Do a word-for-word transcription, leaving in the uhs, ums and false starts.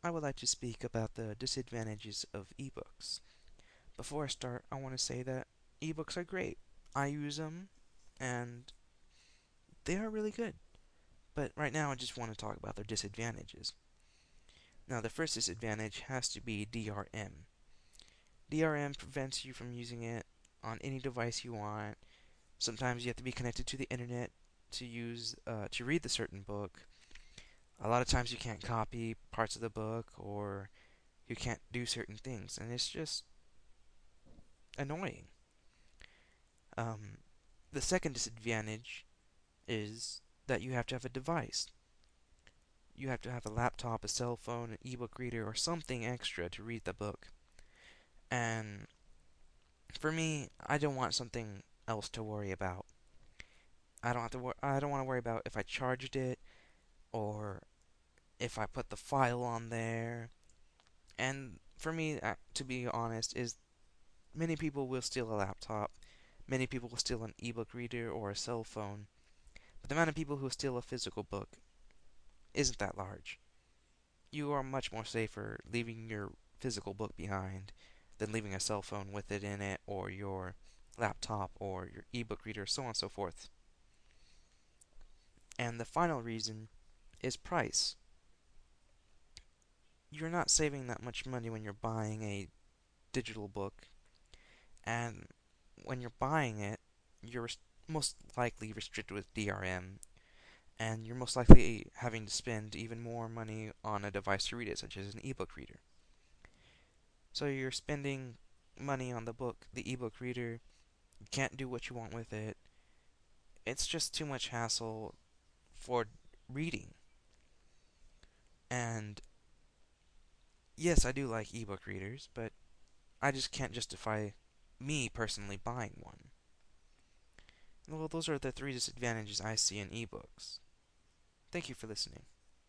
I would like to speak about the disadvantages of ebooks. Before I start, I want to say that ebooks are great. I use them, and they are really good. But right now, I just want to talk about their disadvantages. Now, the first disadvantage has to be D R M. D R M prevents you from using it on any device you want. Sometimes you have to be connected to the internet to use uh, to read the certain book. A lot of times you can't copy parts of the book, or you can't do certain things, and it's just annoying. Um, the second disadvantage is that you have to have a device. You have to have a laptop, a cell phone, an ebook reader, or something extra to read the book. And for me, I don't want something else to worry about. I don't have to. Wor- I don't want to worry about if I charged it or if I put the file on there. And for me, uh, to be honest, is many people will steal a laptop. Many people will steal an ebook reader or a cell phone. But the amount of people who steal a physical book isn't that large. You are much more safer leaving your physical book behind than leaving a cell phone with it in it, or your laptop, or your ebook reader, so on and so forth. And the final reason is price. You're not saving that much money when you're buying a digital book, and when you're buying it, you're most likely restricted with D R M, and you're most likely having to spend even more money on a device to read it, such as an ebook reader. So you're spending money on the book, the ebook reader, you can't do what you want with it. It's just too much hassle for reading. And yes, I do like ebook readers, but I just can't justify me personally buying one. Well, those are the three disadvantages I see in ebooks. Thank you for listening.